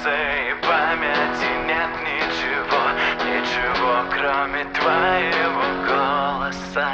сердце и памяти нет ничего, ничего, кроме твоего голоса.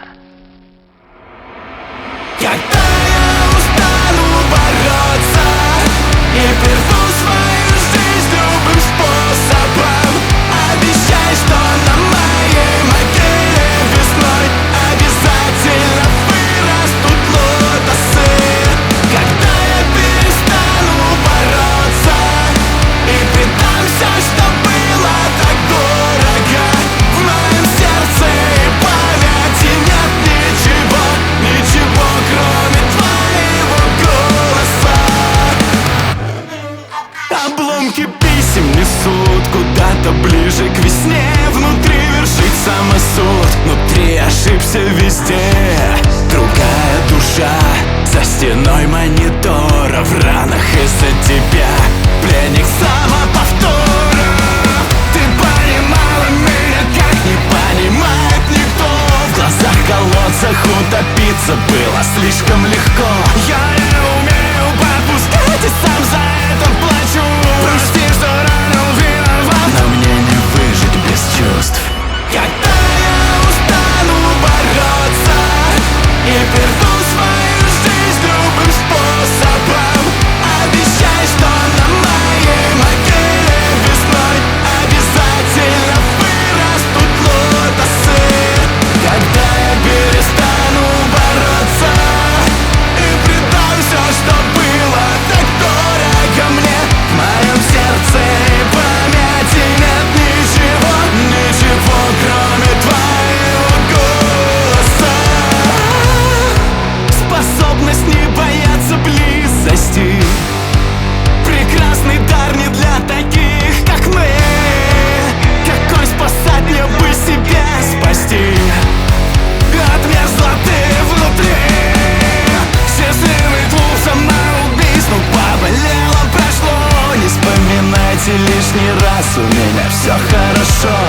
Когда я устану бороться и прерву свою жизнь любым способом, обещай, что на моей могиле весной обязательно вырастут лотосы. Когда я перестану бороться и предам все, что было так дорого, в моем сердце и памяти нет ничего, ничего, кроме твоего голоса. Обломки писем несут куда-то ближе к весне. Внутри вершит самосуд, внутри ошибся везде. Другая душа за стеной монитора, в ранах из-за тебя пленник самоповтора. Ты понимала меня, как не понимает никто. В глазах колодцах утопиться было слишком легко. Я не умею подпускать и сам за это плачу. Прости, что ранил, виноват, но мне не выжить без чувств. Когда я устану бороться и прерву свою жизнь любым способом, обещай, что на моей могиле весной обязательно вырастут лотосы. Когда я перестану бороться и предам все, что было так дорого мне, в моем сердце и памяти нет ничего, ничего, кроме твоего голоса. Способность не бояться близости, прекрасный дар не для таких, как мы. Какой спасать мне бы себя спасти от мерзлоты внутри? Счастливый клуб самоубийств, ну поболело, прошло. Не вспоминайте лишний раз, у меня все хорошо.